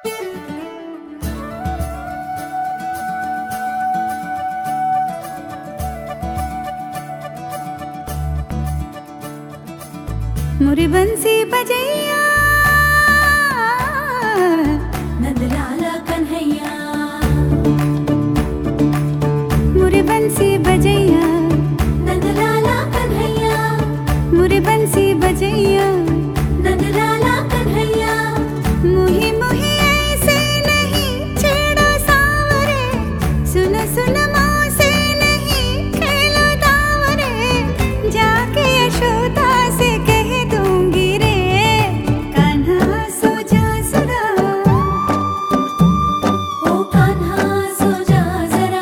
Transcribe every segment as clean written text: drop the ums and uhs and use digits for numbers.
मोरी बंसी बजैया नंद लाला कन्हैया, मोरी बंसी बजैया नंद लाला कन्हैया, मोरी बंसी बजैया नंद लाला कन्हैया। मुही मुही ऐसे नहीं छेड़ो सावरे, सुन सुन मौसे नहीं खेलो दावरे, जाके यशोदा से कह दूंगी रे, कान्हा सो जा जरा, ओ कान्हा सो जा जरा,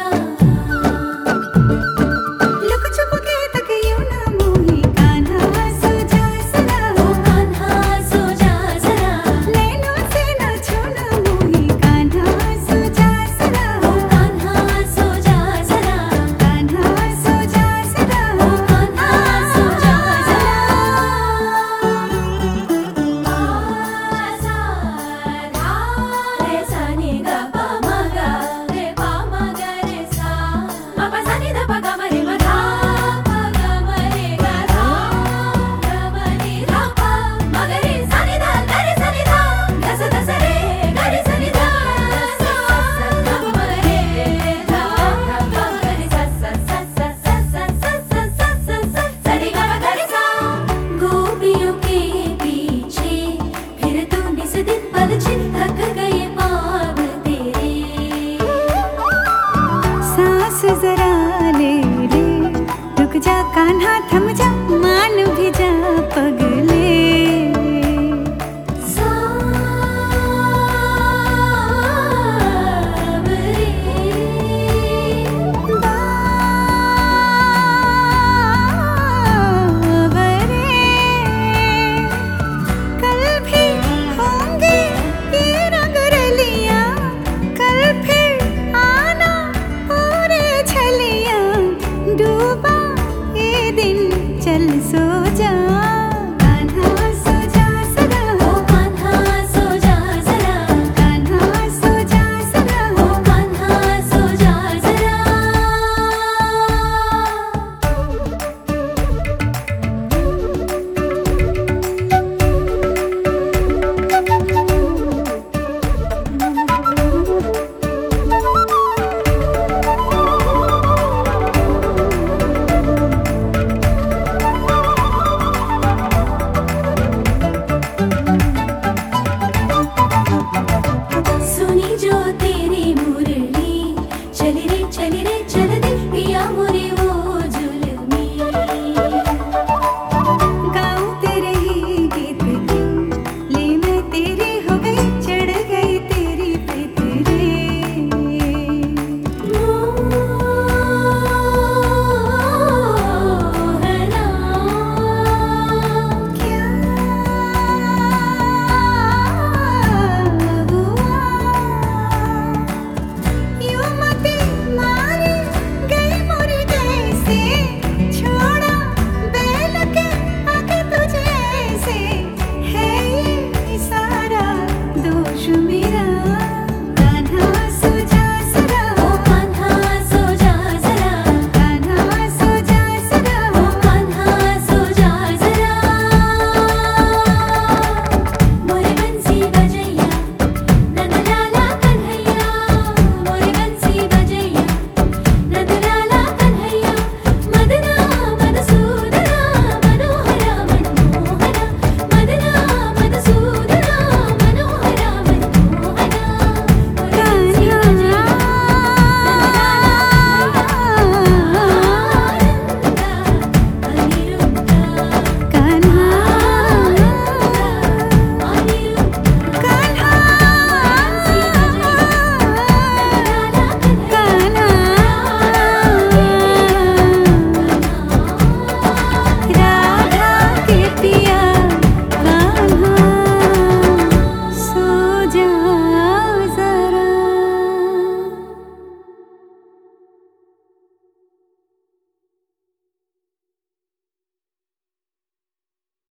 लुक छुप के तक यूं ना मोही, कान्हा सो जा जरा, ओ कान्हा सो जा जरा, नैनों से ना छूना मोही, कान्हा सो जा जरा, ओ कान्हा सो जा जरा, कान्हा सो जा जरा, ओ कान्हा सो जा जरा। सा धा रे सा नि गा पा मा गा रे पा मा गा रे सा, मा पा सा नि धा पा गा मा रे मा धा पा गा मा रे गा धा गा मा रे धा पा मा गा रे सा नि धा गा रे सा नि धा गा सा धा सा रे गा रे सा नि धा सा धा पा मा गा रे धा धा पा मा गा रे सा सा सा सा सा सा सा सा सा सा सा रे गा मा गा रे सा। गोपियों के पीछे फिर तू निस दिन पल छिन थक गए पाँव तेरे, सांस जरा ले रे, रुक जा कान्हा थम जा, मान भी जा पग